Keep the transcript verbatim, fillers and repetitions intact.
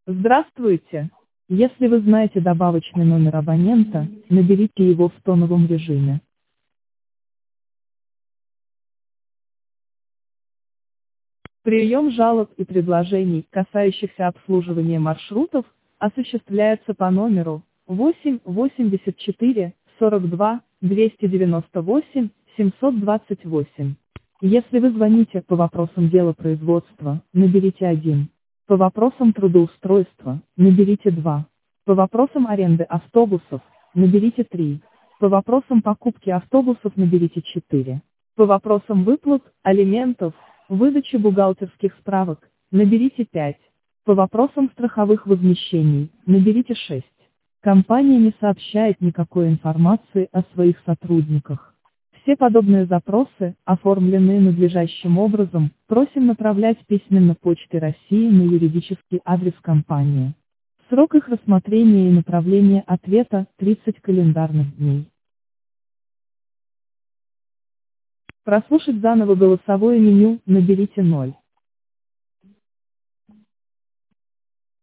Здравствуйте! Если вы знаете добавочный номер абонента, наберите его в тоновом режиме. Прием жалоб и предложений, касающихся обслуживания маршрутов, осуществляется по номеру восемь восемьдесят четыре сорок два двести девяносто восемь семьсот двадцать восемь. Если вы звоните по вопросам дела производства, наберите один. По вопросам трудоустройства, наберите два. По вопросам аренды автобусов, наберите три. По вопросам покупки автобусов наберите четыре. По вопросам выплат, алиментов, выдачи бухгалтерских справок, наберите пять. По вопросам страховых возмещений, наберите шесть. Компания не сообщает никакой информации о своих сотрудниках. Все подобные запросы, оформленные надлежащим образом, просим направлять письменно Почтой России на юридический адрес компании. Срок их рассмотрения и направления ответа– тридцать календарных дней. Прослушать заново голосовое меню, наберите ноль.